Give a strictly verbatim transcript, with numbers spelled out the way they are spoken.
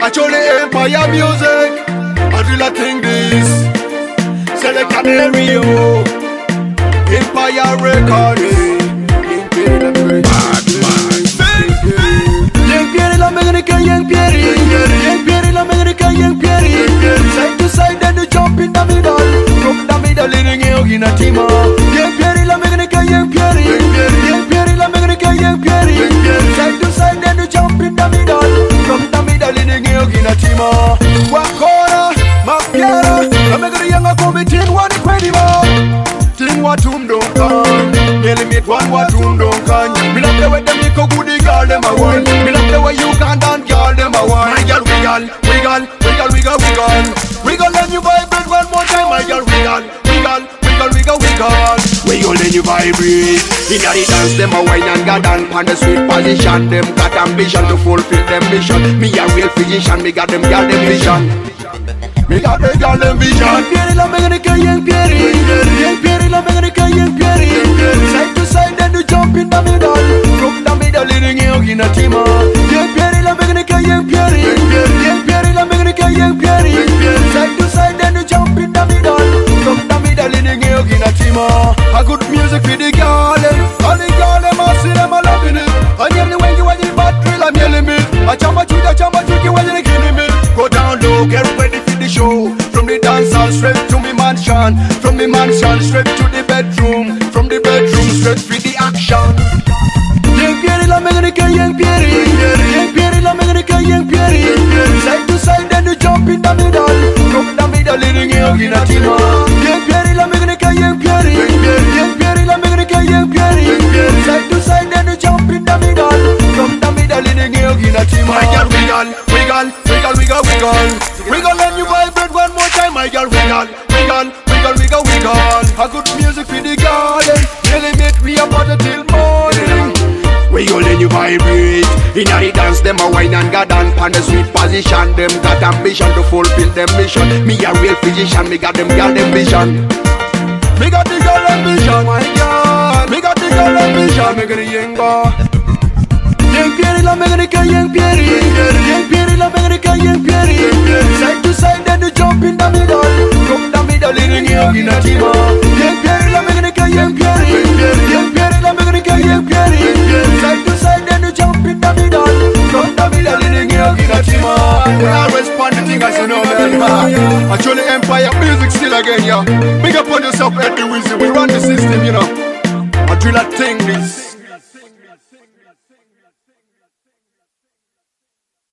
Actually Empire Music, I really think this. Select Canario, Empire Recording. Bad man. Young Pierre la America, Young Pierre, Young Pierre la America, Young Pierre. Side to side and you jump in the middle. From the middle in a team. Young Pierre la America, Young Pierre, Young Pierre la America, Young Pierre. Side to side and you jump in the middle. From the middle in a team. Wakora, Mapiara, America Young Committee, one incredible. Ting watum don't come. Nearly meet one watum don't come. Me love the way them make a goodie girl them a one. Me love the way you can dance girl them a one. My girl wiggle, wiggle, wiggle, wiggle, wiggle. Wiggle and you vibrate one more time. My girl wiggle, wiggle, wiggle, wiggle, wiggle. Wiggle and you vibrate. In the dance them a wine and got down on the sweet position. Them got ambition to fulfill them mission. Me a real physician. Me got them girl them vision. Me got the girl them vision. Young Pierre la America, Young Pierre, Young Pierre la America, Young Pierre. Side to side and you jump in the middle. From the middle in a team. Young Pierre la America, Young Pierre, Young Pierre la America, Young Pierre. Side to side and you jump in the middle. From the middle in a team. A good music for the girl. All the girl them a see them a loving it. And every when you want the bad drill I'm yelling it. A chamba chuki, a chamba chuki when you killing me. Go down low, get ready for the show. From the dance hall straight to me mansion. From the mansion straight to the bedroom. From the bedroom straight for the action. Young Pierre la America, Young Pierre, Young Pierre la America, Young Pierre. Side to side and you jump in the middle. From the middle in a team. Young Pierre la America, Young Pierre, Young Pierre la America, Young Pierre. Side to side and you jump in the middle. From the middle in a team. My girl wiggle, wiggle, wiggle, wiggle, wiggle. Wiggle and you vibrate one more time. My girl wiggle, wiggle, wiggle, wiggle, wiggle. A good music for the garden. Really make me a party till morning. Wiggle and you vibrate. In the dance them a wine and got down on the sweet position. Them got ambition to fulfill them mission. Me a real physician. Me got them girl them vision. Me got the girl ambition. My God. Me got the girl ambition. Me got the young boy. Young Pierre la America, Young Pierre, Young Pierre la America, Young Pierre. Side to side and you jump in the middle. From the middle in a team. Young Pierre la America, Young Pierre, Young Pierre la America, Young Pierre. Side to side and you jump in the middle. From the middle in a team. We always respond to things I know man. Actually Empire Music still again, yeah. Big up on yourself, Eddie Weezy. We run the system, you know. I do not think this.